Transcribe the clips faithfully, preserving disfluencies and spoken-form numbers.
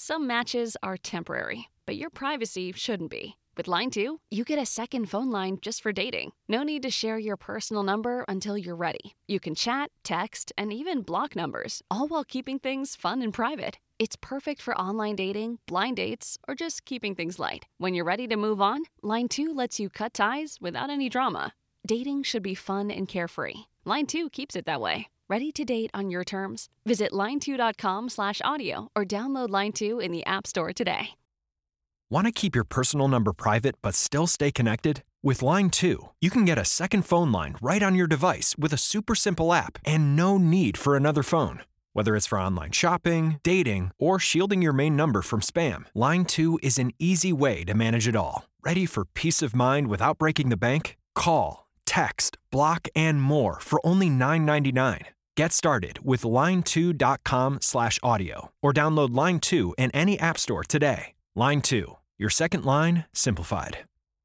Some matches are temporary, but your privacy shouldn't be. With Line two, you get a second phone line just for dating. No need to share your personal number until you're ready. You can chat, text, and even block numbers, all while keeping things fun and private. It's perfect for online dating, blind dates, or just keeping things light. When you're ready to move on, Line two lets you cut ties without any drama. Dating should be fun and carefree. Line two keeps it that way. Ready to date on your terms? Visit line two dot com slash audio or download Line two in the App Store today. Want to keep your personal number private but still stay connected? With Line two, you can get a second phone line right on your device with a super simple app and no need for another phone. Whether it's for online shopping, dating, or shielding your main number from spam, Line two is an easy way to manage it all. Ready for peace of mind without breaking the bank? Call, text, block, and more for only nine ninety-nine. Get started with line two dot com slash audio or download Line two in any app store today. Line two, your second line simplified.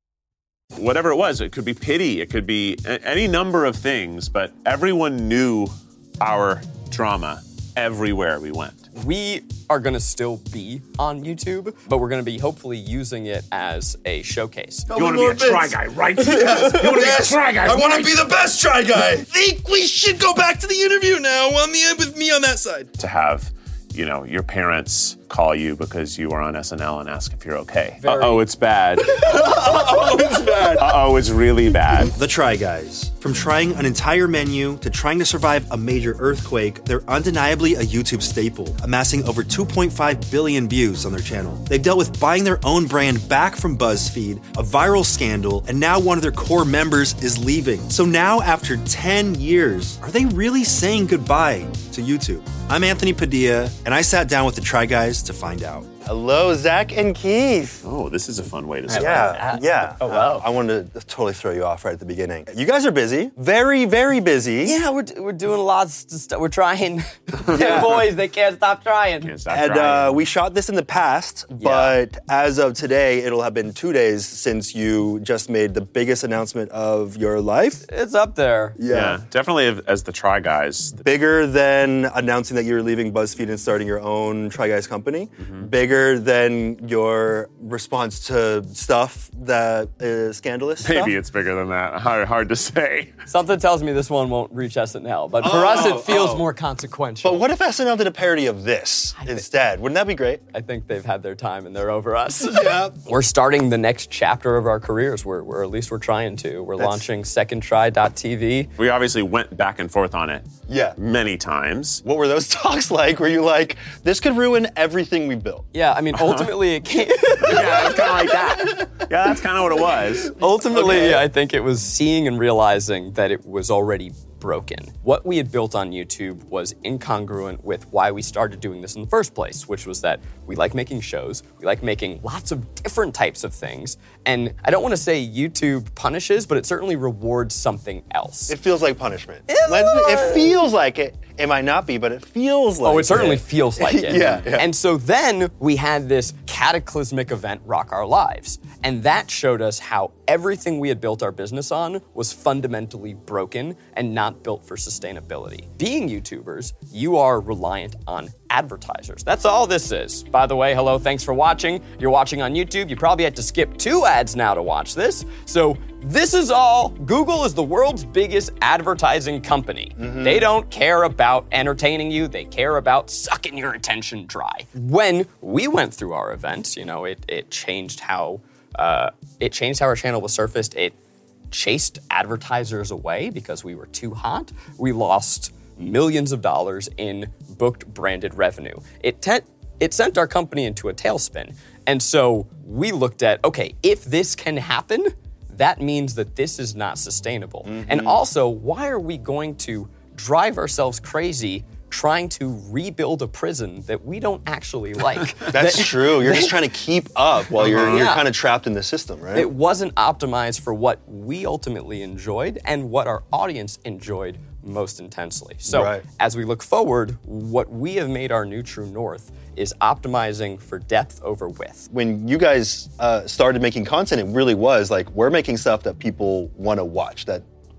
Whatever it was, it could be pity, it could be any number of things, but everyone knew our drama everywhere we went. We are going to still be on YouTube, but we're going to be hopefully using it as a showcase. You want to be a try guy, right? Yes. You want to yes. be a try guy, I want right? to be the best try guy. I think we should go back to the interview now on the, with me on that side. To have, you know, your parents call you because you were on S N L and ask if you're okay. Very- Uh-oh, it's bad. Uh-oh, it's bad. Uh-oh, it's really bad. The Try Guys. From trying an entire menu to trying to survive a major earthquake, they're undeniably a YouTube staple, amassing over two point five billion views on their channel. They've dealt with buying their own brand back from BuzzFeed, a viral scandal, and now one of their core members is leaving. So now, after ten years, are they really saying goodbye to YouTube? I'm Anthony Padilla, and I sat down with the Try Guys to find out. Hello, Zach and Keith. Oh, this is a fun way to start. Yeah, yeah. Oh, wow. Uh, I wanted to totally throw you off right at the beginning. You guys are busy. Very, very busy. Yeah, we're, we're doing lots of stuff. We're trying. Them boys, they can't stop trying. Can't stop And trying. uh, we shot this in the past, but as of today, it'll have been two days since you just made the biggest announcement of your life. It's up there. yeah, definitely as the Try Guys. Bigger than announcing that you were leaving BuzzFeed and starting your own Try Guys company. Mm-hmm. Bigger than your response to stuff that is scandalous. Maybe stuff. it's bigger than that. Hard, hard to say. Something tells me this one won't reach S N L, but for Oh, us, it feels oh. more consequential. But what if S N L did a parody of this instead? Wouldn't that be great? I think they've had their time and they're over us. Yeah. We're starting the next chapter of our careers. We're, we're at least we're trying to. We're That's- launching second try dot t v. We obviously went back and forth on it Yeah. many times. What were those talks like? Were you like, this could ruin everything we built? Yeah, I mean, ultimately it came. Yeah, it's kind of like that. Yeah, that's kind of what it was. Ultimately, Okay. I think it was seeing and realizing that it was already broken. What we had built on YouTube was incongruent with why we started doing this in the first place, which was that we like making shows, we like making lots of different types of things, and I don't want to say YouTube punishes, but it certainly rewards something else. It feels like punishment. It's Let's- a- It feels like it. It might not be, but it feels like Oh, it certainly it. feels like it. Yeah, yeah. And so then we had this cataclysmic event rock our lives. And that showed us how everything we had built our business on was fundamentally broken and not built for sustainability. Being YouTubers, you are reliant on advertisers. That's all this is. By the way, hello, thanks for watching. You're watching on YouTube. You probably had to skip two ads now to watch this. So this is all. Google is the world's biggest advertising company. Mm-hmm. They don't care about entertaining you. They care about sucking your attention dry. When we went through our event, you know, it, it changed how uh, it changed how our channel was surfaced. It chased advertisers away because we were too hot. We lost millions of dollars in booked branded revenue. It te- it sent our company into a tailspin. And so we looked at, okay, if this can happen, that means that this is not sustainable. Mm-hmm. And also, why are we going to drive ourselves crazy trying to rebuild a prison that we don't actually like? That's that, true. You're just trying to keep up while you're, Yeah. you're kind of trapped in the system, right? It wasn't optimized for what we ultimately enjoyed and what our audience enjoyed most intensely. So Right. as we look forward, what we have made our new true north is optimizing for depth over width. When you guys uh, started making content, it really was like, we're making stuff that people want to watch, that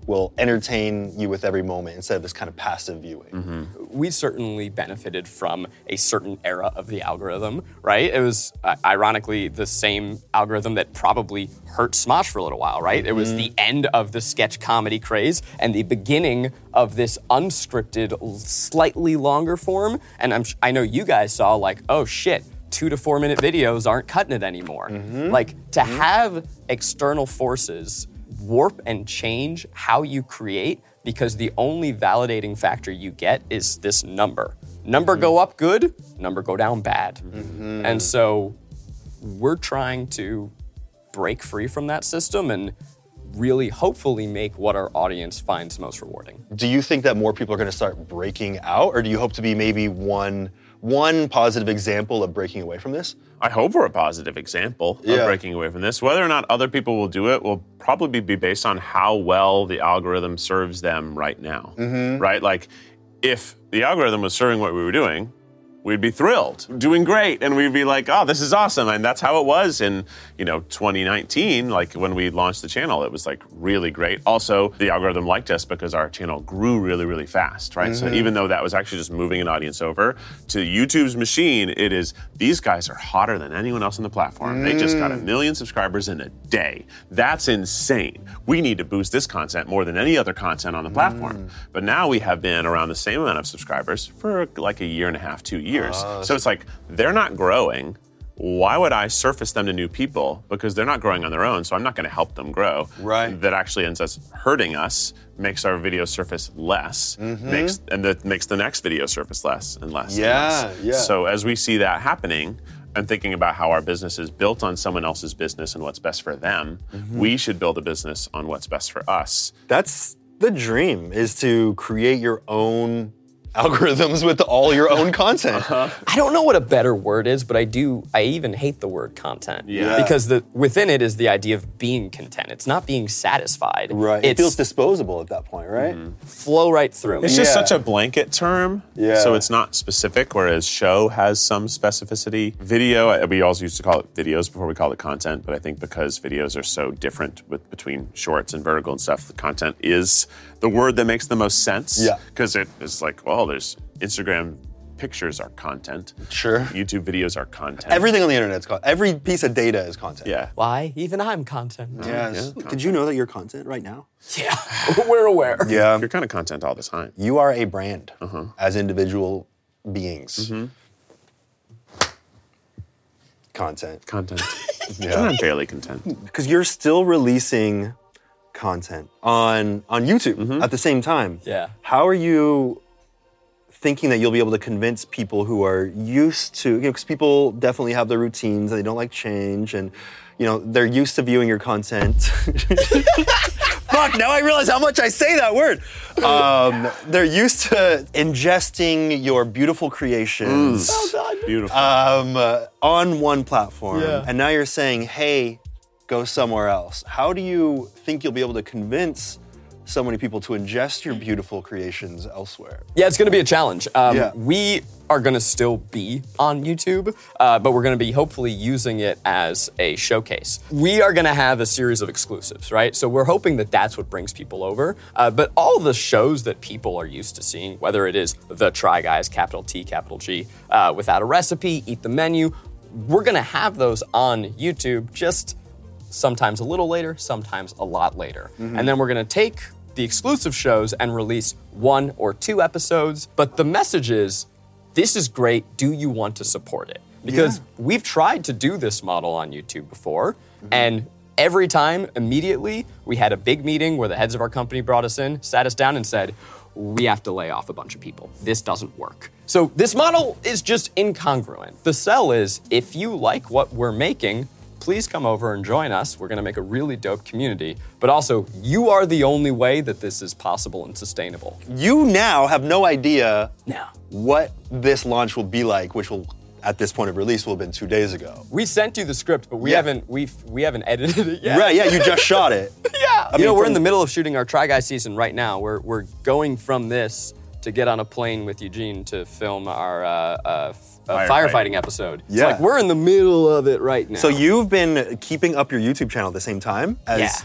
will entertain you with every moment instead of this kind of passive viewing. Mm-hmm. We certainly benefited from a certain era of the algorithm, right? It was uh, ironically the same algorithm that probably hurt Smosh for a little while, right? Mm-hmm. It was the end of the sketch comedy craze and the beginning of this unscripted, slightly longer form. And I'm, I know you guys saw like, oh shit, two to four minute videos aren't cutting it anymore. Mm-hmm. Like to mm-hmm. have external forces warp and change how you create because the only validating factor you get is this number. Number mm-hmm. go up good, number go down bad. Mm-hmm. And so we're trying to break free from that system and really hopefully make what our audience finds most rewarding. Do you think that more people are going to start breaking out, or do you hope to be maybe one one positive example of breaking away from this? I hope we're a positive example yeah. of breaking away from this. Whether or not other people will do it will probably be based on how well the algorithm serves them right now, mm-hmm. right? Like, if the algorithm was serving what we were doing, we'd be thrilled, doing great, and we'd be like, oh, this is awesome. And that's how it was in, you know, twenty nineteen, like when we launched the channel, it was like really great. Also, the algorithm liked us because our channel grew really, really fast, right? Mm-hmm. So even though that was actually just moving an audience over to YouTube's machine, it is, these guys are hotter than anyone else on the platform. Mm. They just got a million subscribers in a day. That's insane. We need to boost this content more than any other content on the platform. Mm. But now we have been around the same amount of subscribers for like a year and a half, two years. Uh, so it's like, they're not growing. Why would I surface them to new people? Because they're not growing on their own, so I'm not going to help them grow. Right. That actually ends up hurting us, makes our video surface less, mm-hmm. makes and that makes the next video surface less and less. Yeah, and less. yeah. So as we see that happening, and thinking about how our business is built on someone else's business and what's best for them, mm-hmm. we should build a business on what's best for us. That's the dream, is to create your own algorithms with all your own content. Uh-huh. I don't know what a better word is, but I do, I even hate the word content. Yeah. Because the within it is the idea of being content. It's not being satisfied. Right. It's, it feels disposable at that point, right? Mm-hmm. Flow right through. It's just yeah. such a blanket term, yeah. so it's not specific, whereas show has some specificity. Video, we also used to call it videos before we called it content, but I think because videos are so different with between shorts and vertical and stuff, the content is the word that makes the most sense. Yeah. Because it is like, well, there's Instagram pictures are content. Sure. YouTube videos are content. Everything on the internet is content. Every piece of data is content. Yeah. Why? Even I'm content. Yes. Yeah, Did content. you know that you're content right now? Yeah. We're aware. Yeah. You're kind of content all the time. You are a brand uh-huh. as individual beings. Mm-hmm. Content. Content. Yeah. I'm fairly content. Because you're still releasing content on on YouTube mm-hmm. at the same time. Yeah. How are you thinking that you'll be able to convince people who are used to, you know, because people definitely have their routines and they don't like change, and, you know, they're used to viewing your content. Fuck, now I realize how much I say that word. Um, they're used to ingesting your beautiful creations. Mm. Well done. Beautiful. Um, uh, on one platform. Yeah. And now you're saying, hey, go somewhere else. How do you think you'll be able to convince so many people to ingest your beautiful creations elsewhere? Yeah, it's going to be a challenge. Um, yeah. We are going to still be on YouTube, uh, but we're going to be hopefully using it as a showcase. We are going to have a series of exclusives, right? So we're hoping that that's what brings people over. Uh, but all the shows that people are used to seeing, whether it is the Try Guys, capital T, capital G, uh, Without a Recipe, Eat the Menu, we're going to have those on YouTube, just sometimes a little later, sometimes a lot later. Mm-hmm. And then we're going to take the exclusive shows and release one or two episodes. But the message is, this is great. Do you want to support it? Because yeah. we've tried to do this model on YouTube before, mm-hmm. and every time, immediately, we had a big meeting where the heads of our company brought us in, sat us down and said, we have to lay off a bunch of people. This doesn't work. So this model is just incongruent. The sell is, if you like what we're making, please come over and join us. We're gonna make a really dope community. But also, you are the only way that this is possible and sustainable. You now have no idea no. what this launch will be like, which will, at this point of release, will have been two days ago. We sent you the script, but we yeah. haven't we we haven't edited it yet. Right, yeah, you just shot it. yeah. I you mean, know, we're from, in the middle of shooting our Try Guys season right now. We're we're going from this to get on a plane with Eugene to film our uh, uh, uh, firefighting. firefighting episode. Yeah. It's like we're in the middle of it right now. So you've been keeping up your YouTube channel at the same time as... Yeah.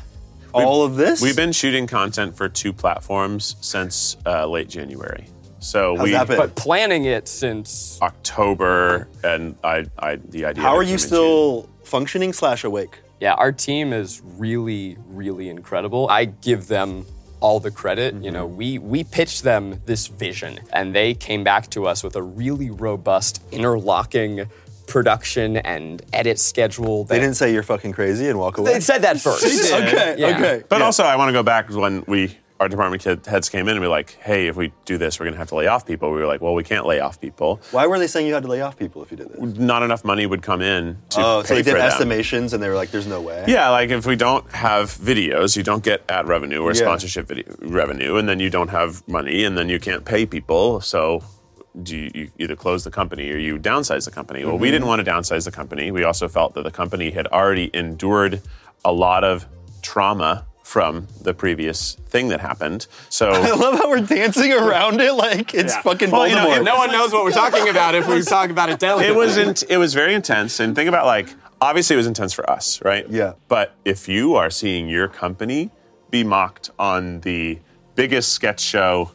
all of this? We've been shooting content for two platforms since uh, late January. So How's we that been? But planning it since October, and I, I the idea. How of are it you came in still functioning slash awake? Yeah, our team is really, really incredible. I give them all the credit. Mm-hmm. You know, we we pitched them this vision, and they came back to us with a really robust, interlocking production and edit schedule. They didn't say you're fucking crazy and walk away? They said that first. Okay, Yeah. okay. But Yeah. also, I want to go back when we our department kid- heads came in and be like, "Hey, if we do this, we're going to have to lay off people." We were like, "Well, we can't lay off people. Why were they saying you had to lay off people if you did this? Not enough money would come in to Oh, pay so they did for them." estimations and they were like, there's no way. Yeah, like if we don't have videos, you don't get ad revenue or Yeah. sponsorship video revenue, and then you don't have money, and then you can't pay people. So do you, you either close the company or you downsize the company. Well, we didn't want to downsize the company. We also felt that the company had already endured a lot of trauma from the previous thing that happened. So I love how we're dancing around it like it's Yeah. fucking Well, you know, Voldemort. it- No one knows what we're talking about if we talk about it delicately. it was in, it was very intense. And think about like, obviously it was intense for us, right? Yeah. But if you are seeing your company be mocked on the biggest sketch show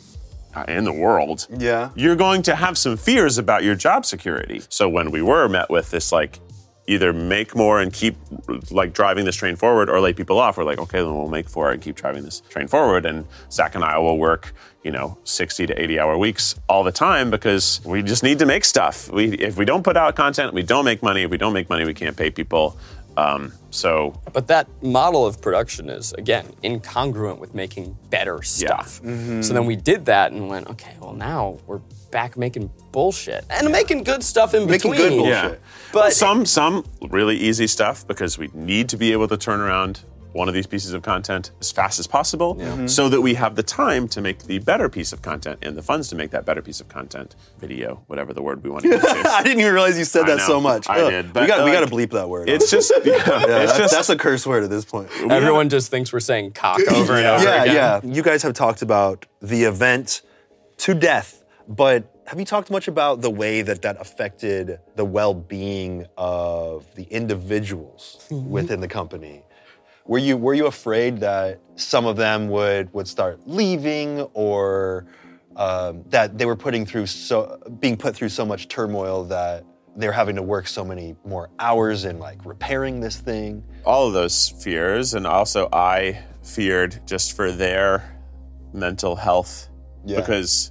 uh, in the world, Yeah. you're going to have some fears about your job security. So when we were met with this like, either make more and keep like driving this train forward or lay people off, we're like, okay, then we'll make four and keep driving this train forward. And Zach and I will work, you know, sixty to eighty hour weeks all the time because we just need to make stuff. We, if we don't put out content, we don't make money. If we don't make money, we can't pay people. Um, so But that model of production is, again, incongruent with making better stuff. So then we did that and went, okay, well now we're back making bullshit. And making good stuff in Making between. good bullshit. yeah, But some some really easy stuff because we need to be able to turn around one of these pieces of content as fast as possible so that we have the time to make the better piece of content and the funds to make that better piece of content, video, whatever the word we want to use. I didn't even realize you said I that know. so much. I Ugh. did, but, we got we like, got to bleep that word. It's just, yeah, yeah, it's that's, just, that's a curse word at this point. everyone just thinks we're saying cock over and over Yeah, again. yeah. You guys have talked about the event to death, but have you talked much about the way that that affected the well-being of the individuals within the company? Were you were you afraid that some of them would would start leaving, or um, that they were putting through so being put through so much turmoil that they're having to work so many more hours in like repairing this thing? all of those fears, and also I feared just for their mental health Yeah. because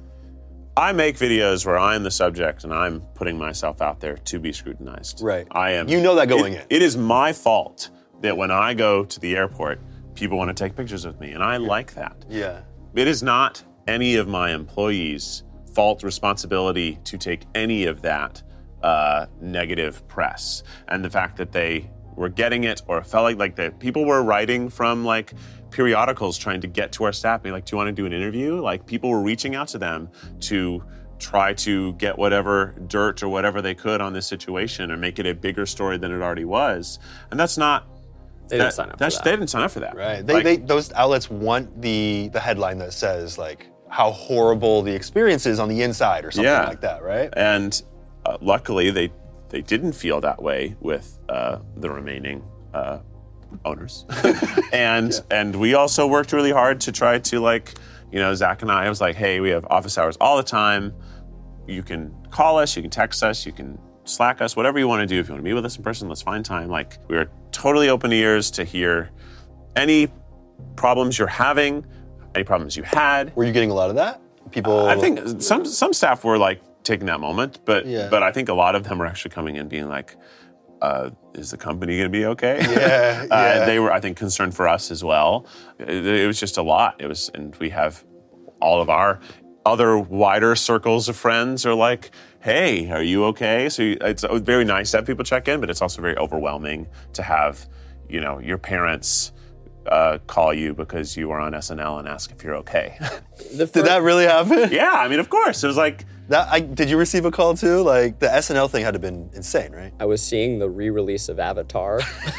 I make videos where I'm the subject and I'm putting myself out there to be scrutinized. Right. I am. You know that going it- in. It is my fault that when I go to the airport, people want to take pictures with me, and I like that. Yeah. It is not any of my employees' fault, responsibility to take any of that uh, negative press. And the fact that they were getting it or felt like like that people were writing from like periodicals trying to get to our staff, being like, do you want to do an interview? Like people were reaching out to them to try to get whatever dirt or whatever they could on this situation and make it a bigger story than it already was. And that's not They didn't that- sign up for that's- that. They didn't sign up for that. Right. They, Like, they those outlets want the the headline that says like how horrible the experience is on the inside or something Yeah. like that, right? And uh, luckily, they they didn't feel that way with uh, the remaining uh, owners. and and we also worked really hard to try to like, you know, Zach and I, I was like, hey, we have office hours all the time. You can call us, you can text us, you can Slack us, whatever you want to do. If you want to meet with us in person, let's find time. Like we are totally open ears to hear any problems you're having, any problems you had. Were you getting a lot of that? People. I think some some staff were like taking that moment, but Yeah. but I think a lot of them were actually coming in being like, uh, "Is the company going to be okay?" Yeah, uh, yeah. They were, I think, concerned for us as well. It, it was just a lot. It was, and we have all of our other wider circles of friends are like, "Hey, are you okay?" So you, it's very nice to have people check in, but it's also very overwhelming to have, you know, your parents uh, call you because you were on S N L and ask if you're okay. The Did that really happen? Yeah, I mean, of course. It was like, That I, did you receive a call too? Like the S N L thing had to have been insane, right? I was seeing the re-release of Avatar.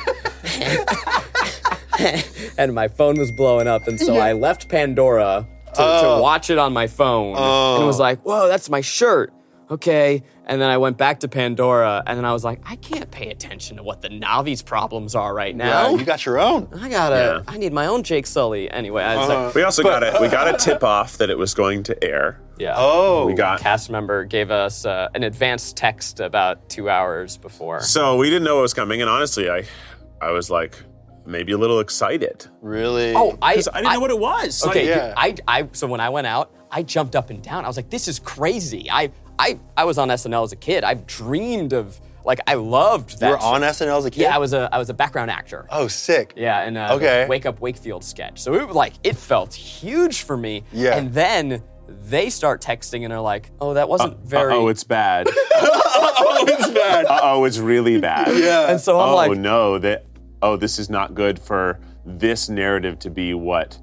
And my phone was blowing up, and so I left Pandora to, Oh. to watch it on my phone. And it was like, whoa, that's my shirt. okay. And then I went back to Pandora, and then I was like, I can't pay attention to what the Navi's problems are right now. Yeah, you got your own. I gotta, Yeah. I need my own Jake Sully. Anyway, I was like, We also got a we got a tip off that it was going to air. yeah. Oh. We got Cast member gave us uh, an advanced text about two hours before. so we didn't know what was coming, and honestly, I I was like maybe a little excited Really? Oh, I, because I didn't know what it was. Like, Okay, yeah. I, I, so when I went out, I jumped up and down. I was like, this is crazy. I, I, I was on S N L as a kid. I've dreamed of, like, I loved that. You were show. on S N L as a kid? Yeah, I was a, I was a background actor. Oh, sick. Yeah, and uh, Okay. the Wake Up Wakefield sketch. So it was like, it felt huge for me. Yeah. And then they start texting and they're like, oh, that wasn't very. Oh, it's bad. Oh, it's bad. Oh, it's really bad. Yeah. And so I'm oh like, no, that oh, this is not good for this narrative to be what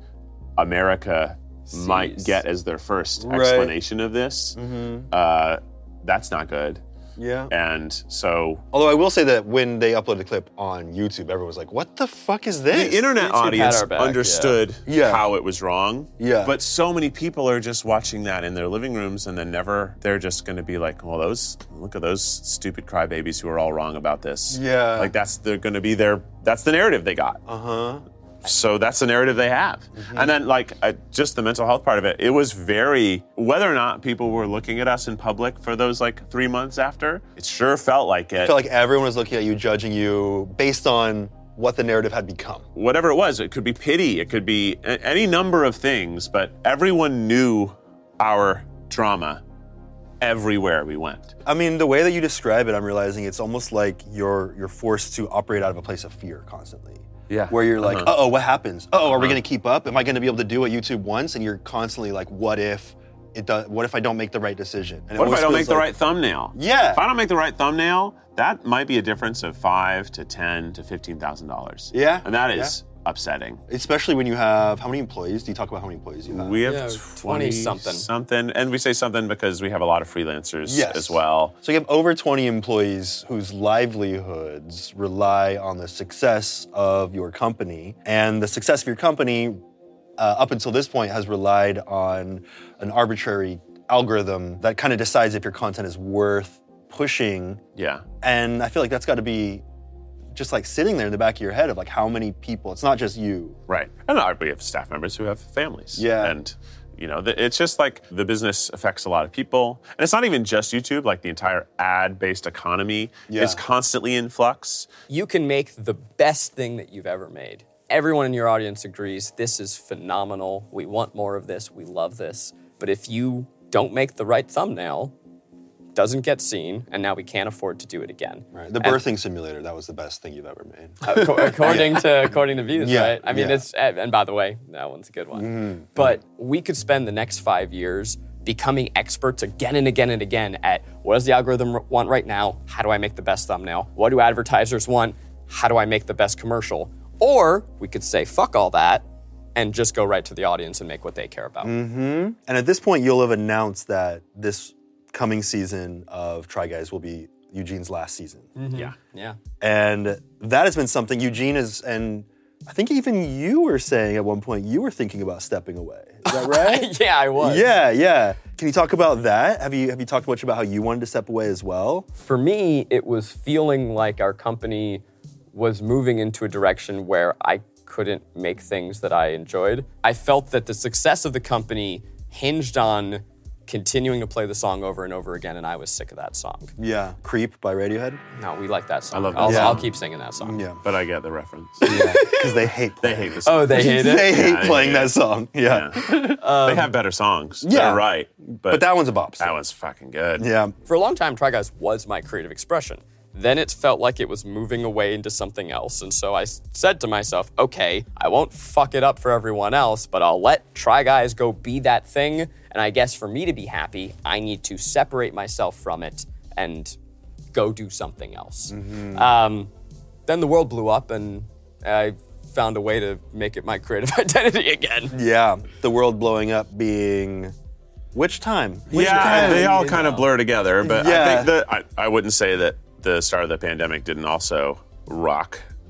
America might Sees. get as their first Right. explanation of this. Uh, that's not good. Yeah. And so Although I will say that when they uploaded the clip on YouTube, everyone was like, what the fuck is this? the internet YouTube had audience our back, understood yeah. how it was wrong. Yeah. But so many people are just watching that in their living rooms and then never, they're just going to be like, well, those, look at those stupid crybabies who are all wrong about this. Yeah. Like that's, they're going to be their, that's the narrative they got. Uh-huh. So that's the narrative they have. Mm-hmm. And then like uh, just the mental health part of it, it was very, whether or not people were looking at us in public for those like three months after, it sure felt like it. I felt like everyone was looking at you, judging you based on what the narrative had become. Whatever it was, it could be pity, it could be a- any number of things, but everyone knew our drama everywhere we went. I mean, the way that you describe it, I'm realizing it's almost like you're you're forced to operate out of a place of fear constantly. Yeah. Where you're like, Uh-huh. uh-oh, what happens? Uh-oh, are we Uh-huh. gonna keep up? Am I gonna be able to do what YouTube wants? And you're constantly like, what if it does, what if I don't make the right decision? And it What if I always don't feels make the like- right thumbnail? Yeah. If I don't make the right thumbnail, that might be a difference of five to ten to fifteen thousand dollars. Yeah, And that is upsetting. Especially when you have, how many employees? Do you talk about how many employees you have? We have Yeah, twenty, twenty something. something, and we say something because we have a lot of freelancers Yes. as well. So you have over twenty employees whose livelihoods rely on the success of your company. And the success of your company, uh, up until this point, has relied on an arbitrary algorithm that kind of decides if your content is worth pushing. Yeah. And I feel like that's got to be just like sitting there in the back of your head of like how many people, it's not just you. Right. And uh, we have staff members who have families. Yeah. And, you know, the, it's just like the business affects a lot of people. And it's not even just YouTube, like the entire ad-based economy Yeah. is constantly in flux. you can make the best thing that you've ever made. Everyone in your audience agrees, this is phenomenal. We want more of this. We love this. But if you don't make the right thumbnail, doesn't get seen, and now we can't afford to do it again. Right. The birthing simulator, that was the best thing you've ever made. Ac- according to according to views, Yeah, right? I mean, yeah. it's and by the way, that one's a good one. Mm-hmm. But we could spend the next five years becoming experts again and again and again at what does the algorithm r- want right now? How do I make the best thumbnail? What do advertisers want? How do I make the best commercial? Or we could say fuck all that and just go right to the audience and make what they care about. And at this point, you'll have announced that this coming season of Try Guys will be Eugene's last season. Yeah. Yeah. And that has been something Eugene is, and I think even you were saying at one point you were thinking about stepping away. Is that right? Yeah, I was. Yeah, yeah. Can you talk about that? Have you have you talked much about how you wanted to step away as well? For me, it was feeling like our company was moving into a direction where I couldn't make things that I enjoyed. I felt that the success of the company hinged on continuing to play the song over and over again, and I was sick of that song. Yeah. Creep by Radiohead? No, we like that song. I love that I'll, song. I'll keep singing that song. Yeah. But I get the reference. Yeah. Because they hate They playing hate this. Oh, they hate it? They hate Yeah, playing yeah. that song. Yeah. Yeah. they have better songs. yeah. They're right. But, But that one's a bop. that one's fucking good. Yeah. For a long time, Try Guys was my creative expression. Then it felt like it was moving away into something else. And so I s- said to myself, okay, I won't fuck it up for everyone else, but I'll let Try Guys go be that thing. And I guess for me to be happy, I need to separate myself from it and go do something else. Um, then the world blew up and I found a way to make it my creative identity again. Yeah. The world blowing up being which time? Which Yeah, time? they all kind of blur together, but Yeah. I think that I, I wouldn't say that the start of the pandemic didn't also rock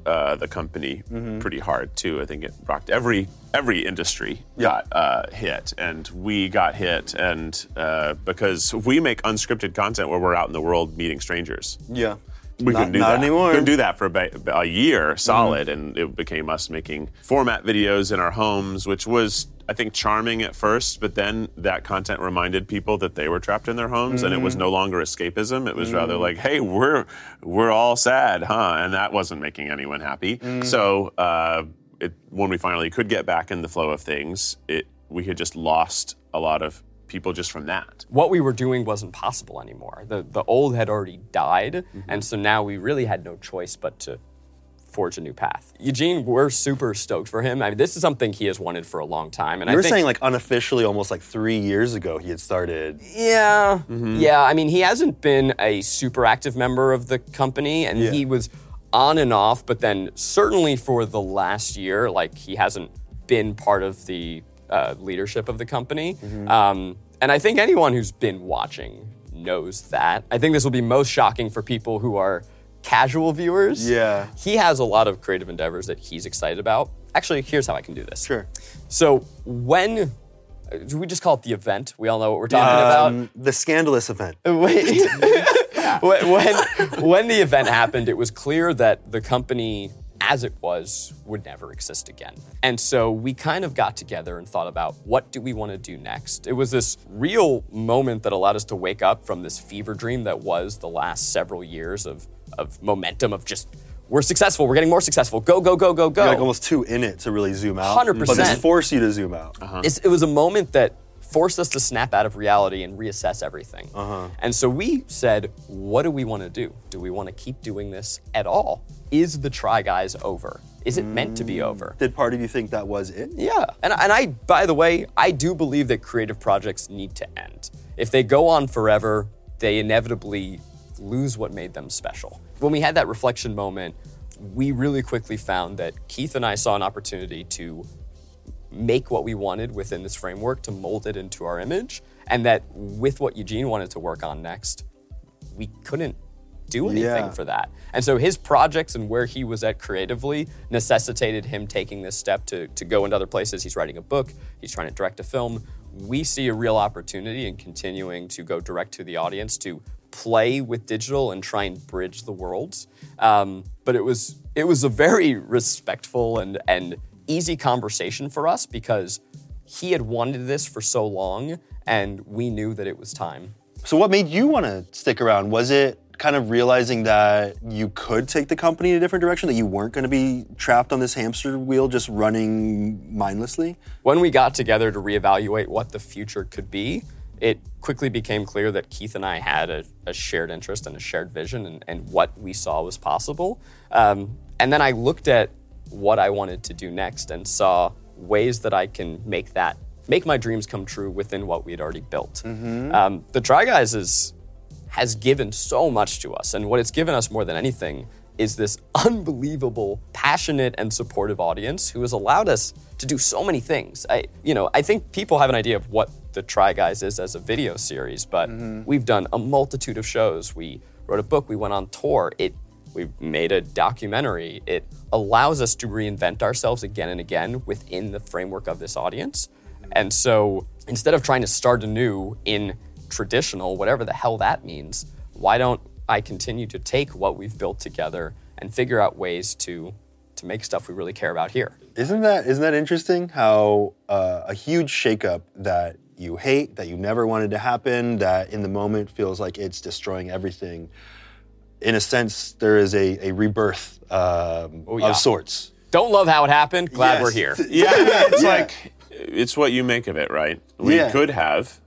uh, the company Mm-hmm. pretty hard too. I think it rocked every every industry Yeah. got uh, hit, and we got hit, and uh, because we make unscripted content where we're out in the world meeting strangers. Yeah. We Not- couldn't do not that. anymore. Couldn't do that for about a year solid, and it became us making format videos in our homes, which was, I think, charming at first. But then that content reminded people that they were trapped in their homes, and it was no longer escapism. It was rather like, "Hey, we're we're all sad, huh?" And that wasn't making anyone happy. So uh, it, when we finally could get back in the flow of things, it we had just lost a lot of people just from that. What we were doing wasn't possible anymore. The the old had already died, Mm-hmm. and so now we really had no choice but to forge a new path. Eugene, we're super stoked for him. I mean, this is something he has wanted for a long time. And You I were think, saying like unofficially, almost like three years ago, he had started. Yeah, yeah. I mean, he hasn't been a super active member of the company, and Yeah. he was on and off. But then, certainly for the last year, like he hasn't been part of the uh, leadership of the company. Um, and I think anyone who's been watching knows that. I think this will be most shocking for people who are casual viewers. Yeah. He has a lot of creative endeavors that he's excited about. Actually, here's how I can do this. Sure. So when do we just call it the event? We all know what we're talking about. Um, the scandalous event. Wait. when, when when the event happened, it was clear that the company, as it was, would never exist again. And so we kind of got together and thought about, what do we want to do next? It was this real moment that allowed us to wake up from this fever dream that was the last several years of, of momentum of just, we're successful, we're getting more successful, go, go, go, go, go. You're like almost too in it to really zoom out. one hundred percent. But this forced you to zoom out. It's, it was a moment that forced us to snap out of reality and reassess everything. And so we said, what do we want to do? Do we want to keep doing this at all? Is the Try Guys over? Is it meant to be over? Did part of you think that was it? Yeah, and, and I, by the way, I do believe that creative projects need to end. If they go on forever, they inevitably lose what made them special. When we had that reflection moment, we really quickly found that Keith and I saw an opportunity to make what we wanted within this framework, to mold it into our image, and that with what Eugene wanted to work on next, we couldn't do anything Yeah. for that. And so his projects and where he was at creatively necessitated him taking this step to, to go into other places. He's writing a book, he's trying to direct a film. We see a real opportunity in continuing to go direct to the audience, to play with digital and try and bridge the worlds. Um, but it was it was a very respectful and, and easy conversation for us because he had wanted this for so long and we knew that it was time. So what made you want to stick around? Was it kind of realizing that you could take the company in a different direction, that you weren't going to be trapped on this hamster wheel just running mindlessly? When we got together to reevaluate what the future could be, it quickly became clear that Keith and I had a, a shared interest and a shared vision and, and what we saw was possible. Um, and then I looked at what I wanted to do next and saw ways that I can make that, make my dreams come true within what we had already built. Um, the Try Guys is, has given so much to us, and what it's given us more than anything is this unbelievable, passionate and supportive audience who has allowed us to do so many things. I, you know, I think people have an idea of what the Try Guys is as a video series, but we've done a multitude of shows. We wrote a book, we went on tour, it, we made a documentary. It allows us to reinvent ourselves again and again within the framework of this audience. And so instead of trying to start anew in traditional, whatever the hell that means, why don't I continue to take what we've built together and figure out ways to to make stuff we really care about here? Isn't that isn't that interesting? How uh, a huge shakeup that you hate, that you never wanted to happen, that in the moment feels like it's destroying everything. In a sense, there is a, a rebirth um, Oh, yeah. of sorts. Don't love how it happened. Glad Yes. we're here. Yeah, it's Yeah. like, it's what you make of it, right? We Yeah. could have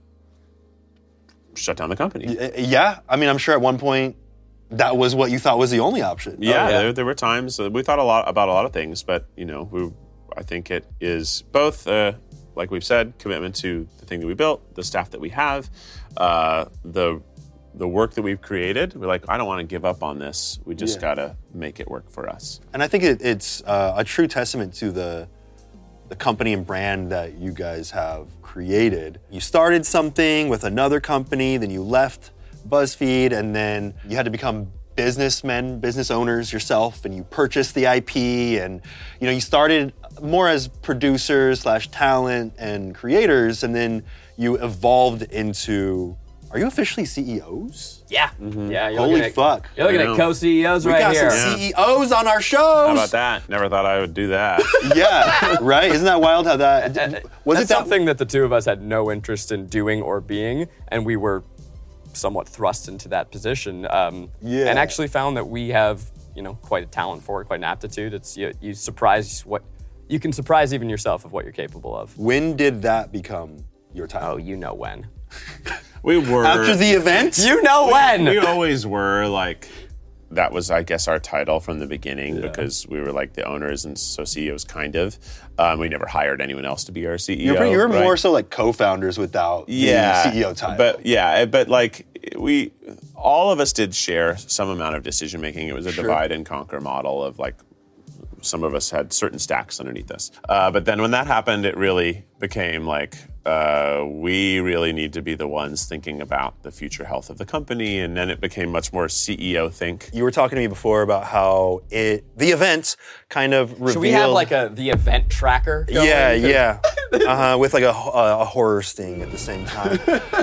shut down the company. Y- Yeah, I mean, I'm sure at one point that was what you thought was the only option. Yeah, Oh, yeah. There, there were times uh, we thought a lot about a lot of things, but you know, we, I think it is both, uh, like we've said, commitment to the thing that we built, the staff that we have, uh, the the work that we've created. We're like, I don't want to give up on this. We just Yeah. gotta make it work for us. And I think it, it's uh, a true testament to the the company and brand that you guys have created. You started something with another company, then you left BuzzFeed, and then you had to become businessmen, business owners yourself, and you purchased the I P, and you know you started more as producers slash talent and creators, and then you evolved into. Are you officially C E Os? Yeah. Mm-hmm. Yeah. You're Holy looking at, fuck! You're looking I at know. co-C E Os We right got here. some C E Os on our shows. How about that? Never thought I would do that. Yeah, right. Isn't that wild? How that was That's it that something that the two of us had no interest in doing or being, and we were somewhat thrust into that position. Um, Yeah. And actually found that we have, you know, quite a talent for it, quite an aptitude. It's you, you surprise what you can surprise even yourself of what you're capable of. When did that become your title? Oh, you know when. We were After the event? You know when. We always were like. That was, I guess, our title from the beginning because we were like the owners and so C E Os, kind of. Um, we never hired anyone else to be our C E O. You're, pretty, you're right? more so like co-founders without yeah, the C E O title. But yeah, but like we, all of us did share some amount of decision making. It was a divide and conquer model of like. Some of us had certain stacks underneath us. Uh, but then when that happened, it really became like, uh, we really need to be the ones thinking about the future health of the company. And then it became much more C E O think. You were talking to me before about how it the event kind of revealed. Should we have like a the event tracker going? Yeah, yeah. Uh-huh, with like a, a, a horror sting at the same time.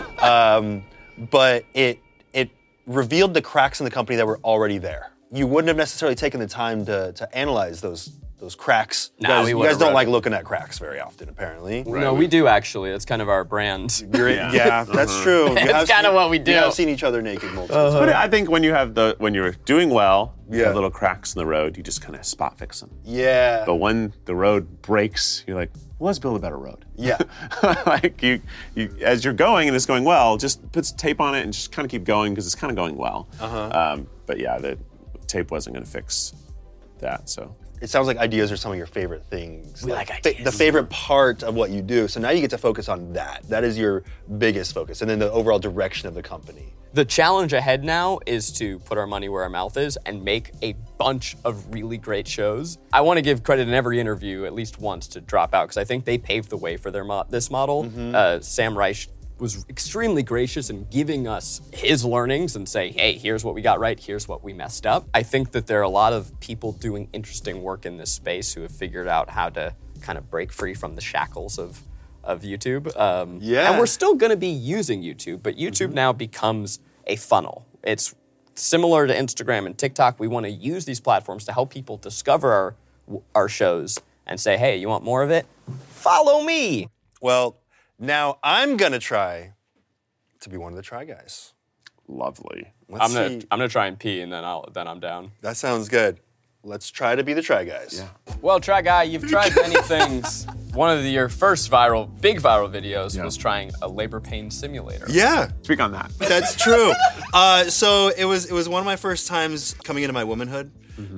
um, but it it revealed the cracks in the company that were already there. You wouldn't have necessarily taken the time to to analyze those those cracks. You Nah, guys, we you would've guys don't read like it. looking at cracks very often, apparently. No, we do actually. It's kind of our brand. You're, yeah, that's true. You It's have kinda seen- what we do. You have seen each other naked multiple times. But I think when you have the, when you're doing well, you Yeah. have little cracks in the road, you just kind of spot fix them. Yeah. But when the road breaks, you're like, well, let's build a better road. Yeah. like you, you, as you're going and it's going well, just put tape on it and just kind of keep going because it's kind of going well. Uh-huh. Um, but yeah, the tape wasn't going to fix that. So It sounds like ideas are some of your favorite things. We like fa- ideas. the favorite part of what you do. So now you get to focus on that. That is your biggest focus, and then the overall direction of the company. The challenge ahead now is to put our money where our mouth is and make a bunch of really great shows. I want to give credit in every interview at least once to Drop Out because I think they paved the way for their mo- this model. Mm-hmm. Uh, Sam Reich was extremely gracious in giving us his learnings and say, hey, here's what we got right, here's what we messed up. I think that there are a lot of people doing interesting work in this space who have figured out how to kind of break free from the shackles of of YouTube. Um, Yeah. And we're still going to be using YouTube, but YouTube Mm-hmm. now becomes a funnel. It's similar to Instagram and TikTok. We want to use these platforms to help people discover our our shows and say, hey, you want more of it? Follow me. Well, now I'm gonna try to be one of the Try Guys. lovely. Let's I'm gonna see. I'm gonna try and pee and then I'll then I'm down. That sounds good. Let's try to be the Try Guys. Yeah. Well, Try Guy, you've tried many things. One of the, your first viral, big viral videos Yeah. was trying a labor pain simulator. Yeah, Speak on that. that's true. uh, so it was it was one of my first times coming into my womanhood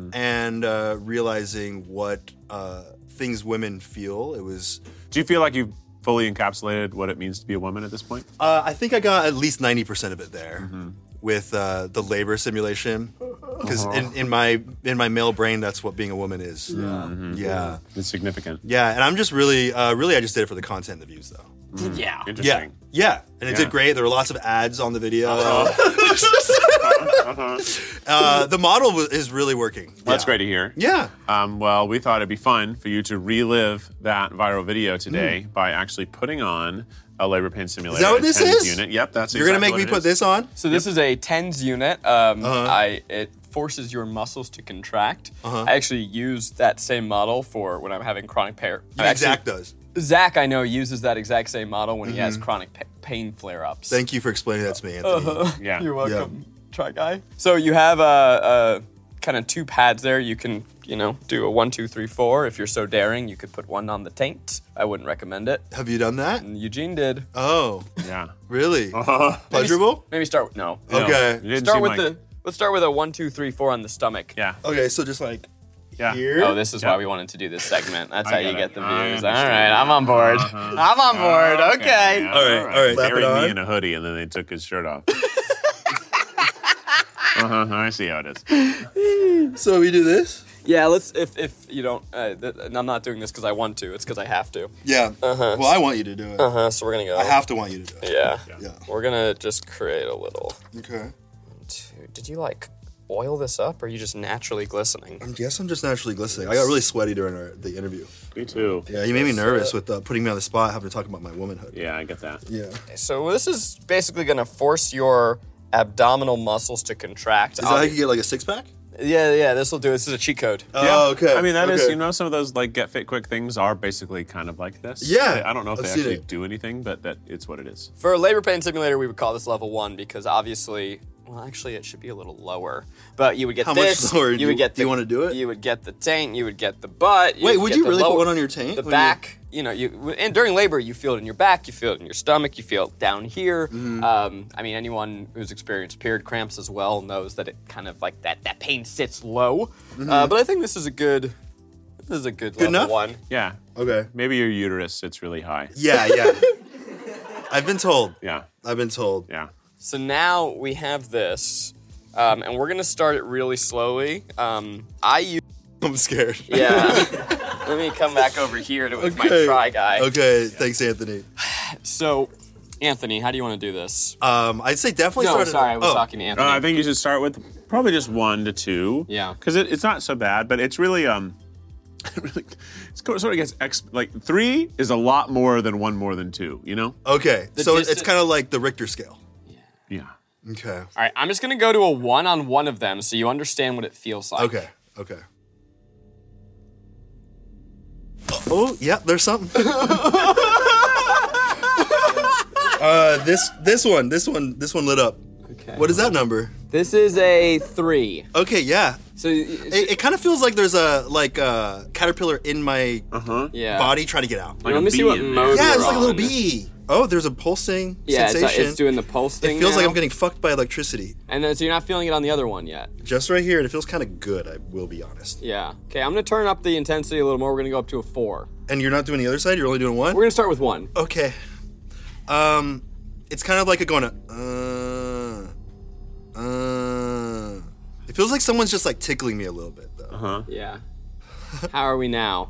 and uh, realizing what uh, things women feel. It was. Do you feel like you've fully encapsulated what it means to be a woman at this point? Uh, I think I got at least ninety percent of it there with uh, the labor simulation. Because in, in my in my male brain, that's what being a woman is. Yeah. Yeah. It's significant. Yeah. And I'm just really, uh, really, I just did it for the content and the views, though. Yeah. Yeah. Interesting. Yeah. And it Yeah. did great. There were lots of ads on the video. uh, the model was, is really working. Well, that's Yeah. great to hear. Yeah. Um, well, we thought it'd be fun for you to relive that viral video today by actually putting on a labor pain simulator. that what a this TENS is? Unit. Yep, that's You're going to exactly make me what it put is. this on? So this is a TENS unit. Um, Uh-huh. I it forces your muscles to contract. I actually use that same model for when I'm having chronic pain. You think Zach does. Zach, I know, uses that exact same model when he has chronic pa- pain flare-ups. Thank you for explaining that to me, Anthony. Yeah. You're welcome. Try guy. So you have uh, uh, kind of two pads there. You can, you know, do a one, two, three, four. If you're so daring, you could put one on the taint. I wouldn't recommend it. Have you done that? And Eugene did. Oh, Yeah. really? Pleasurable? Maybe start with no. No, Okay. it didn't Start seem with like- the. Let's start with a one, two, three, four on the stomach. Yeah. Okay, so just like Yeah. here. Oh, this is Yeah. why we wanted to do this segment. That's I how get you it. get the I views. All understand. right, I'm on board. I'm on board. Okay. Yeah, All right, all right. They Slap it buried on. me in a hoodie and then they took his shirt off. uh-huh, I see how it is. So we do this? Yeah, let's. If if you don't, uh, th- and I'm not doing this because I want to. It's because I have to. Yeah. Uh-huh. Well, I want you to do it. Uh huh. So we're gonna go. I have to want you to do it. Yeah. Yeah. We're gonna just create a little. Okay. Two. Did you like oil this up, or are you just naturally glistening? I guess I'm just naturally glistening. I got really sweaty during our, the interview. Me too. Yeah, you made me nervous with uh, putting me on the spot, having to talk about my womanhood. Yeah, I get that. Yeah. So this is basically going to force your abdominal muscles to contract. Is that how you get like a six pack? Yeah, yeah, this will do. This is a cheat code. Oh, okay. I mean, that is, okay. you know, some of those like get fit quick things are basically kind of like this. Yeah, I don't know if I've they seen actually it. do anything, but that it's what it is. For a labor pain simulator, we would call this level one because obviously, well, actually, it should be a little lower. But you would get How much this. lower? You Do would you- get. do you the- wanna do it? You would get the taint. You would get the butt. Wait, would would get you the really put lower- one on your taint? The when you- back. You know, you and during labor, you feel it in your back. You feel it in your stomach. You feel it down here. Mm-hmm. Um, I mean, anyone who's experienced period cramps as well knows that it kind of like that. That pain sits low. Uh, but I think this is a good. This is a good, Good level enough? one. Yeah. Okay. Maybe your uterus sits really high. Yeah, yeah. I've been told. Yeah. I've been told. Yeah. So now we have this, um, and we're gonna start it really slowly. Um, I use. I'm scared. Yeah. Let me come back over here to with my Okay. try guy. Okay, thanks, Anthony. So, Anthony, how do you want to do this? Um, I'd say definitely no, start. sorry, I was oh. talking to Uh, Anthony. I think you should start with probably just one to two. Yeah. Because it, it's not so bad, but it's really um, really, it's sort of gets ex- like three is a lot more than one more than two. You know? Okay, The so it's distance- kind of like the Richter scale. Yeah. Okay. All right, I'm just gonna go to a one on one of them, so you understand what it feels like. Okay. Okay. Oh, yeah, there's something. uh, this this one, this one, this one lit up. Okay. What is that number? This is a three. Okay, yeah. So It, it kind of feels like there's a like a caterpillar in my yeah. body trying to get out. Let me a see bee what in there. mode Yeah, we're it's like a little on. bee. Oh, there's a pulsing Yeah, it's, sensation. uh, it's doing the pulse thing. It feels like now. I'm getting fucked by electricity. And then, so you're not feeling it on the other one yet. Just right here, and it feels kind of good, I will be honest. Yeah. Okay, I'm gonna turn up the intensity a little more. We're gonna go up to a four. And you're not doing the other side, you're only doing one? We're gonna start with one. Okay. Um, it's kind of like a going to, uh, uh. It feels like someone's just like tickling me a little bit, though. Huh? Yeah. How are we now?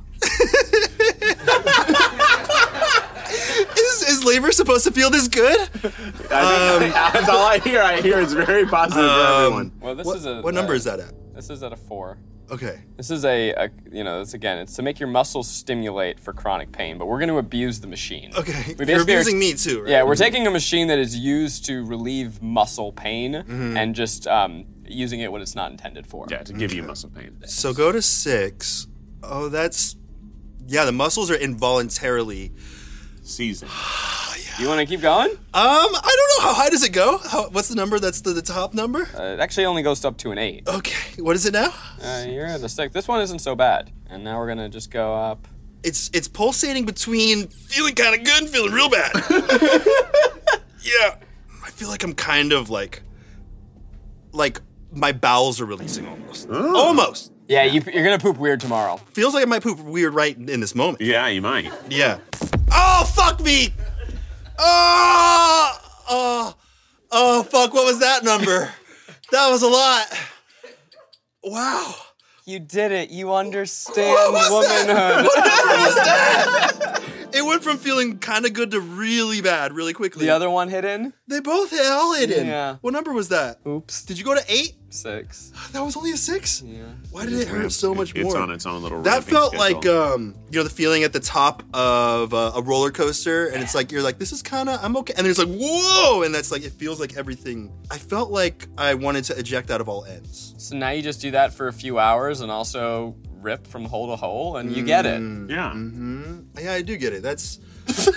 Is, is labor supposed to feel this good? I think that's all I hear. I hear it's very positive for everyone. Well, this What, is a. what number uh, is that at? This is at a four. Okay. This is a, a, you know, this again, it's to make your muscles stimulate for chronic pain, but we're going to abuse the machine. Okay. We You're basically are- abusing me too, right? Yeah, we're taking a machine that is used to relieve muscle pain and just um, using it when it's not intended for. Yeah, to give you muscle pain. So go to six. Oh, that's, yeah, the muscles are involuntarily. Season. You want to keep going? Um, I don't know. How high does it go? How, what's the number that's the, the top number? Uh, it actually only goes up to an eight. Okay. What is it now? Uh, you're at the six. This one isn't so bad. And now we're going to just go up. It's it's pulsating between feeling kind of good and feeling real bad. Yeah. I feel like I'm kind of like, like my bowels are releasing almost. Almost. Yeah, you, you're going to poop weird tomorrow. Feels like I might poop weird right in this moment. Yeah, you might. Yeah. Oh, fuck me! Oh, oh, oh, fuck, what was that number? That was a lot. Wow. You did it. You understand What was that? womanhood. What was that? It went from feeling kind of good to really bad really quickly. The other one hit in? They both hit, all hit in. Yeah. What number was that? Oops. Did you go to eight? Six. That was only a six? Yeah. Why did it hurt so much more? It's on its own little That ramping felt schedule. like, um, you know, the feeling at the top of uh, a roller coaster, and it's like, you're like, this is kind of, I'm okay. And there's like, whoa! And that's like, it feels like everything. I felt like I wanted to eject out of all ends. So now you just do that for a few hours and also rip from hole to hole, and you get it. Yeah. Yeah, I do get it. That's. um,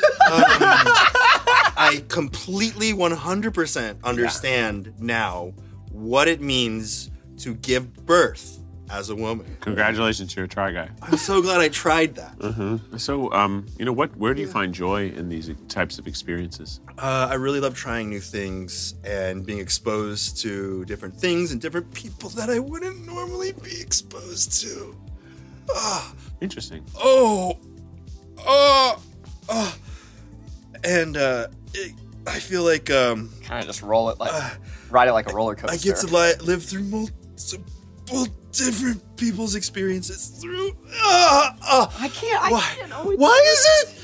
I completely one hundred percent understand now what it means to give birth as a woman. Congratulations, you're a try guy. I'm so glad I tried that. So, um, you know, what? Where do you find joy in these types of experiences? Uh, I really love trying new things and being exposed to different things and different people that I wouldn't normally be exposed to. Interesting. Oh, oh, oh. And uh, it, I feel like um, Kind of just roll it like, ride it like a roller coaster. I get to li- live through multiple different people's experiences through. Uh, uh, I can't. I why? can't always. Why is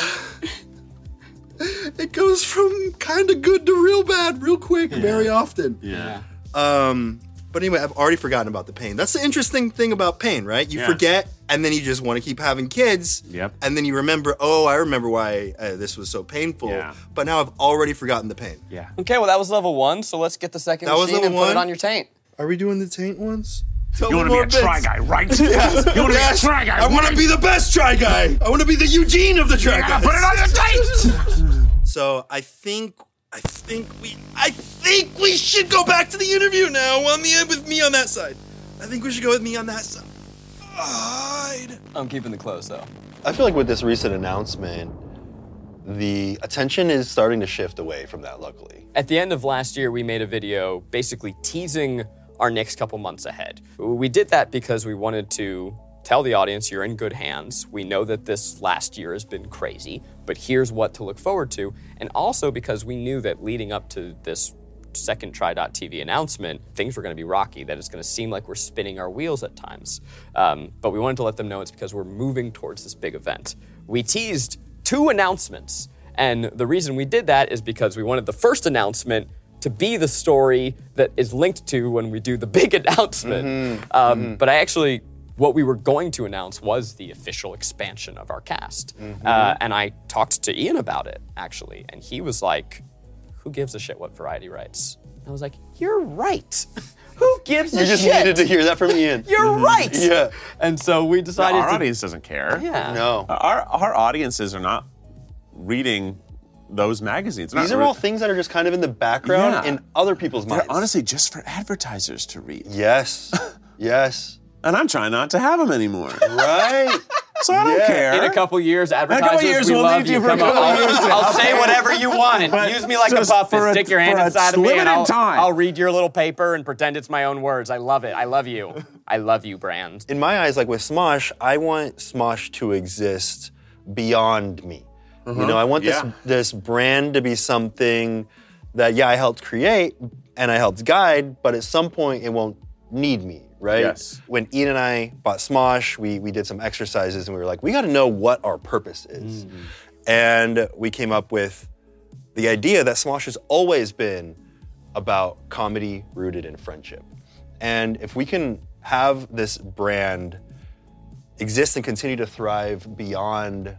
it? It goes from kind of good to real bad real quick very often. Yeah. Um, But anyway, I've already forgotten about the pain. That's the interesting thing about pain, right? You Yeah. forget, and then you just want to keep having kids. Yep. And then you remember, oh, I remember why uh, this was so painful. Yeah. But now I've already forgotten the pain. Yeah. Okay, well, that was level one, so let's get the second That was machine level and put it one? on your taint. Are we doing the taint ones? Tell You me want to be more a bits. try guy, right? Yes. You want to Yes. be a try guy, I want to right? be the best try guy. I want to be the Eugene of the try Yeah, guys. put it on your taint! So I think, I think we, I think we should go back to the interview now on the with me on that side. I think we should go with me on that side. I'm keeping the clothes, though. I feel like with this recent announcement, the attention is starting to shift away from that, luckily. At the end of last year, we made a video basically teasing our next couple months ahead. We did that because we wanted to tell the audience you're in good hands. We know that this last year has been crazy, but here's what to look forward to. And also because we knew that leading up to this second Try.tv announcement, things were going to be rocky, that it's going to seem like we're spinning our wheels at times. Um, but we wanted to let them know it's because we're moving towards this big event. We teased two announcements, and the reason we did that is because we wanted the first announcement to be the story that is linked to when we do the big announcement. Mm-hmm. Um, Mm-hmm. But I actually, what we were going to announce was the official expansion of our cast. Mm-hmm. Uh, and I talked to Ian about it, actually, and he was like, who gives a shit what Variety writes? I was like, you're right. Who gives a You just shit? needed to hear that from Ian. You're right. Yeah. And so we No, decided our to... audience doesn't care. Yeah. No. Our, our audiences are not reading those magazines. They're These not are re- all things that are just kind of in the background Yeah. in other people's They're minds. honestly just for advertisers to read. Yes. Yes. And I'm trying not to have them anymore. Right. So I don't Yeah. care. In a couple years, advertisers, couple years, we we'll love leave you. you for a Come on, couple I'll, years. I'll say whatever you want. But Use me like a just puppet. for a- Stick your hand for a inside of me, and limited I'll, time. I'll read your little paper and pretend it's my own words. I love it. I love you. I love you, brand. In my eyes, like with Smosh, I want Smosh to exist beyond me. You know, I want Yeah. this this brand to be something that, yeah, I helped create and I helped guide, but at some point it won't need me, right? Yes. When Ian and I bought Smosh, we we did some exercises and we were like, we got to know what our purpose is. And we came up with the idea that Smosh has always been about comedy rooted in friendship. And if we can have this brand exist and continue to thrive beyond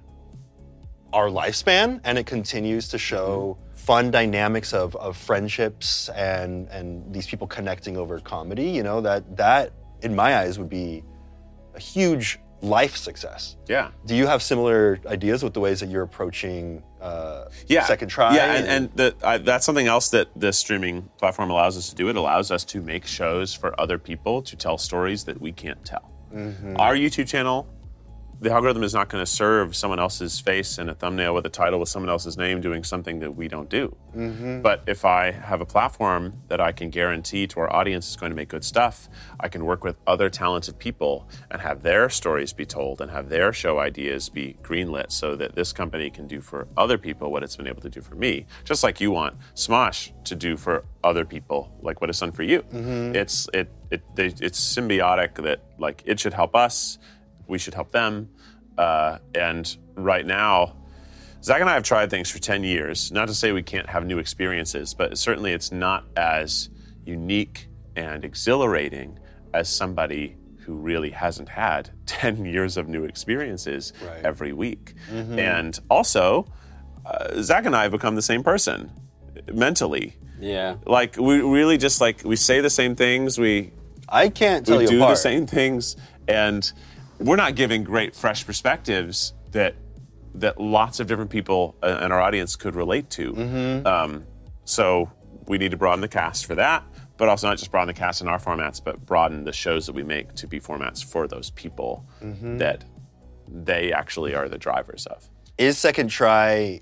our lifespan, and it continues to show fun dynamics of, of friendships and and these people connecting over comedy, you know, that that in my eyes would be a huge life success. Yeah. Do you have similar ideas with the ways that you're approaching uh, Yeah. Second Try? Yeah, and, and the, I, that's something else that this streaming platform allows us to do. It allows us to make shows for other people to tell stories that we can't tell. Our YouTube channel, the algorithm is not going to serve someone else's face in a thumbnail with a title with someone else's name doing something that we don't do. But if I have a platform that I can guarantee to our audience is going to make good stuff, I can work with other talented people and have their stories be told and have their show ideas be greenlit so that this company can do for other people what it's been able to do for me. Just like you want Smosh to do for other people, like what it's done for you. It's it it they, it's symbiotic that like it should help us. We should help them. Uh, and right now, Zach and I have tried things for ten years. Not to say we can't have new experiences, but certainly it's not as unique and exhilarating as somebody who really hasn't had ten years of new experiences Right. every week. And also, uh, Zach and I have become the same person mentally. Yeah. Like, we really just like, we say the same things, we I can't tell we you do apart. the same things, and we're not giving great fresh perspectives that that lots of different people uh, in our audience could relate to. Mm-hmm. Um, so we need to broaden the cast for that, but also not just broaden the cast in our formats, but broaden the shows that we make to be formats for those people Mm-hmm. that they actually are the drivers of. Is Second Try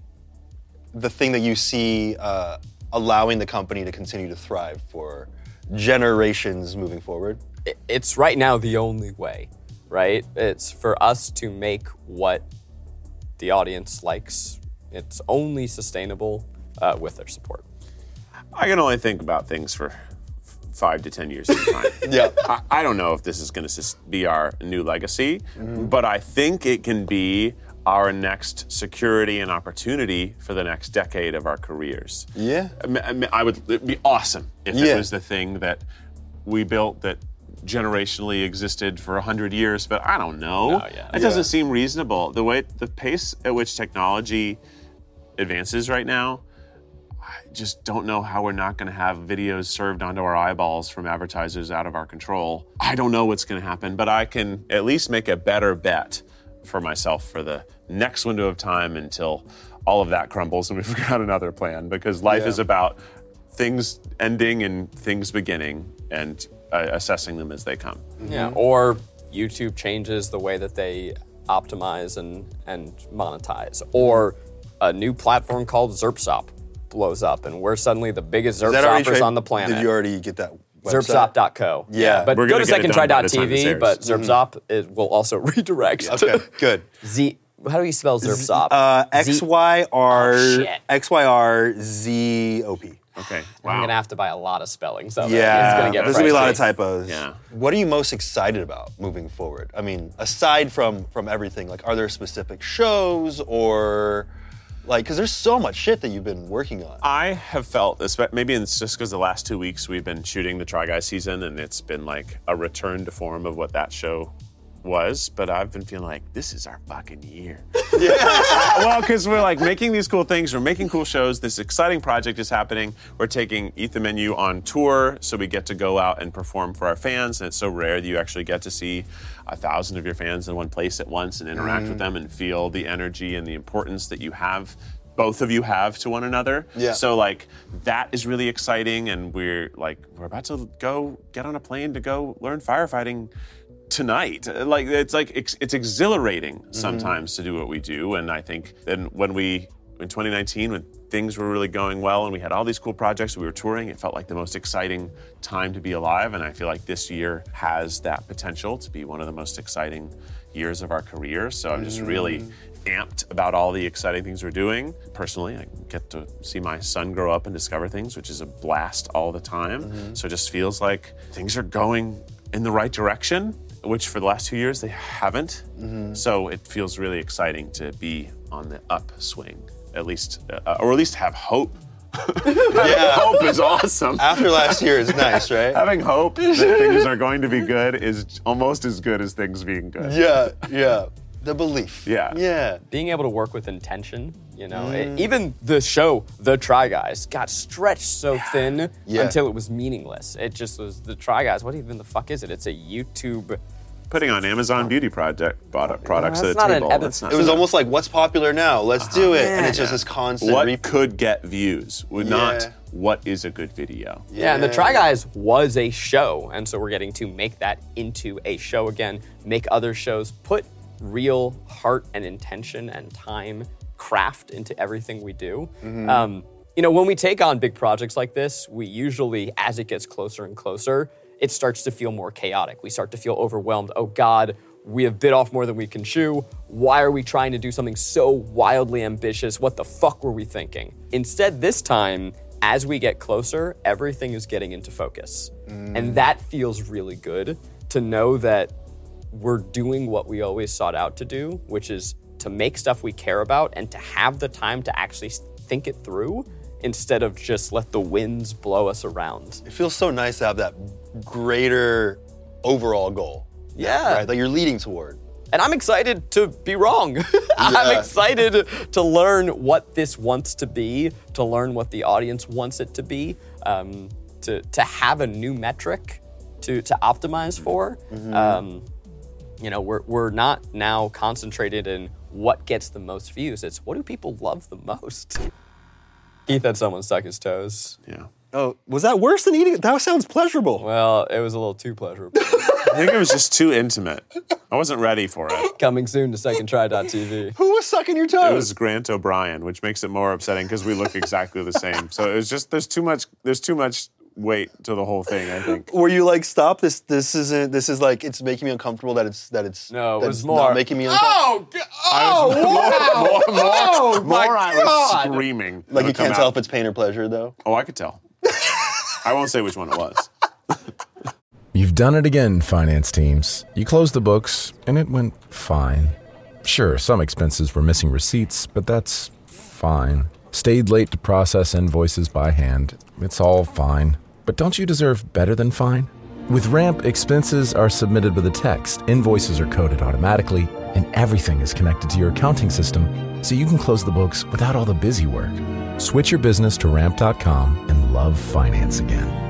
the thing that you see uh, allowing the company to continue to thrive for generations moving forward? It- It's right now the only way, right? It's for us to make what the audience likes. It's only sustainable uh, with their support. I can only think about things for f- five to ten years at a time. Yeah. I, I don't know if this is going to be our new legacy, but I think it can be our next security and opportunity for the next decade of our careers. Yeah. I, mean, I, mean, I would, it'd be awesome if Yeah. it was the thing that we built that generationally existed for one hundred years, but I don't know. Oh, yeah. It doesn't seem reasonable. The way, the pace at which technology advances right now, I just don't know how we're not going to have videos served onto our eyeballs from advertisers out of our control. I don't know what's going to happen, but I can at least make a better bet for myself for the next window of time until all of that crumbles and we figure out another plan, because life Yeah. is about things ending and things beginning and uh, assessing them as they come. Yeah, or YouTube changes the way that they optimize and, and monetize, or a new platform called Zerpsop blows up and we're suddenly the biggest Is that already Zerpsoppers tra- on the planet. Did you already get that website? Zerpsop dot co. Yeah. but We're go gonna to get it second done try by dot the t time this v, airs. but Zerpsop it will also redirect. Okay, good. Z. How do you spell Zerpsop? Uh, Z- X Y R Oh, shit. X Y R Z O P. Okay, I'm wow. gonna have to buy a lot of spellings of it. Yeah, It's gonna get there's gonna be a lot of pricey. typos. Yeah. What are you most excited about moving forward? I mean, aside from from everything, like, are there specific shows or, like, because there's so much shit that you've been working on. I have felt, espe- maybe it's just because the last two weeks we've been shooting the Try Guys season and it's been like a return to form of what that show was, but I've been feeling like this is our fucking year. Yeah. Well, because we're like making these cool things, we're making cool shows, this exciting project is happening, we're taking Eat the Menu on tour, so we get to go out and perform for our fans, and it's so rare that you actually get to see a thousand of your fans in one place at once and interact with them and feel the energy and the importance that you have, both of you have to one another. Yeah. So like that is really exciting, and we're like we're about to go get on a plane to go learn firefighting tonight. Like it's like it's, it's exhilarating sometimes mm-hmm. to do what we do, and I think then when we in twenty nineteen when things were really going well and we had all these cool projects, we were touring, it felt like the most exciting time to be alive, and I feel like this year has that potential to be one of the most exciting years of our career. So I'm just really amped about all the exciting things we're doing. Personally, I get to see my son grow up and discover things, which is a blast all the time. Mm-hmm. So it just feels like things are going in the right direction, which for the last two years they haven't. Mm-hmm. So it feels really exciting to be on the upswing, at least, uh, or at least have hope. Yeah. Hope is awesome. After last year is nice, right? Having hope that things are going to be good is almost as good as things being good. Yeah, yeah. The belief. Yeah. Yeah. Being able to work with intention, you know, it, even the show, The Try Guys, got stretched so thin Yeah. until it was meaningless. It just was The Try Guys. What even the fuck is it? It's a YouTube. Putting on Amazon beauty project product, products that's at not a an table. epi- That's not It was almost like, what's popular now? Let's do it. And it's just Yeah. this constant what re- could get views, would Yeah. not what is a good video. Yeah, and The Try Guys was a show, and so we're getting to make that into a show again, make other shows, put real heart and intention and time, craft into everything we do. Mm-hmm. Um, you know, when we take on big projects like this, we usually, as it gets closer and closer, it starts to feel more chaotic. We start to feel overwhelmed. Oh God, we have bit off more than we can chew. Why are we trying to do something so wildly ambitious? What the fuck were we thinking? Instead, this time, as we get closer, everything is getting into focus. Mm. And that feels really good to know that we're doing what we always sought out to do, which is to make stuff we care about and to have the time to actually think it through instead of just let the winds blow us around. It feels so nice to have that greater overall goal. Yeah. Right? That you're leading toward. And I'm excited to be wrong. I'm Yeah. excited to learn what this wants to be, to learn what the audience wants it to be, um, to to have a new metric to to optimize for. Mm-hmm. Um, you know, we're we're not now concentrated in what gets the most views. It's what do people love the most. Keith had someone stuck his toes. Yeah. Oh, was that worse than eating? That sounds pleasurable. Well, it was a little too pleasurable. I think it was just too intimate. I wasn't ready for it. Coming soon to second try dot t v. Who was sucking your toes? It was Grant O'Brien, which makes it more upsetting because we look exactly the same. So it was just there's too much there's too much weight to the whole thing, I think. Were you like, stop this? This isn't. This is like, it's making me uncomfortable. That it's that it's. No, it that was it's more- not making me uncomfortable. Oh, oh, More, more, more, Oh, my more I was God. screaming. Like, It you would can't come tell out. if it's pain or pleasure, though. Oh, I could tell. I won't say which one it was. You've done it again, finance teams. You closed the books, and it went fine. Sure, some expenses were missing receipts, but that's fine. Stayed late to process invoices by hand. It's all fine. But don't you deserve better than fine? With Ramp, expenses are submitted with a text, invoices are coded automatically, and everything is connected to your accounting system so you can close the books without all the busy work. Switch your business to ramp dot com and love finance again.